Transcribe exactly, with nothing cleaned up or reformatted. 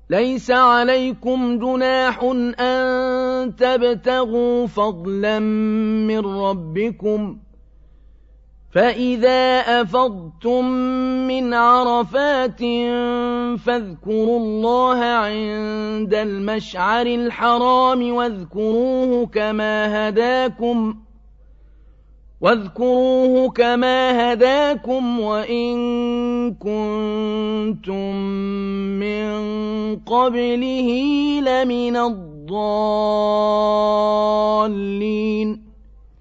ليس عليكم جناح أن تبتغوا فضلا من ربكم فإذا أفضتم من عرفات فاذكروا الله عند المشعر الحرام واذكروه كما هداكم واذكروه كما هداكم وإن كنتم من قبله لمن الضالين